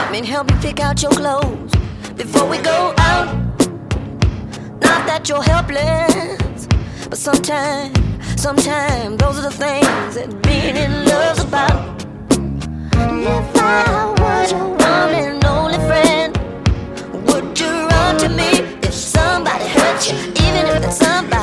Help me pick out your clothes before we go out. Not that you're helpless, but sometimes those are the things that being in love's about. And if I was your one and only friend, would you run to me if somebody hurt you, even if that somebody